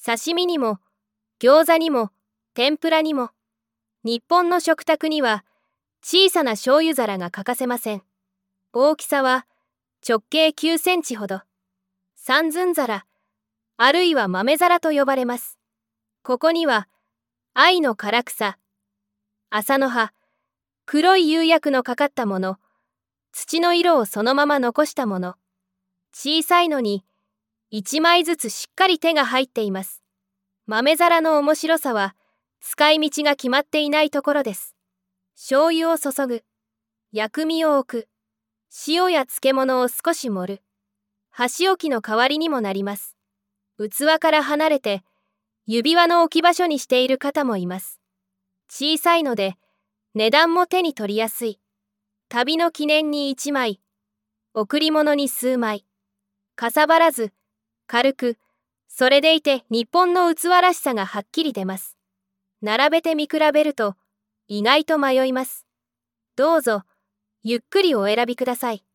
刺身にも、餃子にも、天ぷらにも。日本の食卓には、小さな醤油皿が欠かせません。大きさは、直径9センチほど。三寸皿、あるいは豆皿と呼ばれます。ここには、藍の唐草、麻の葉、黒い釉薬のかかったもの、土の色をそのまま残したもの、小さいのに、一枚ずつしっかり手が入っています。豆皿の面白さは、使い道が決まっていないところです。醤油を注ぐ、薬味を置く、塩や漬物を少し盛る。箸置きの代わりにもなります。器から離れて、指輪の置き場所にしている方もいます。小さいので、値段も手に取りやすい。旅の記念に1枚、贈り物に数枚。かさばらず、軽く、それでいて日本の器らしさがはっきり出ます。並べて見比べると、意外と迷います。どうぞ、ゆっくりお選びください。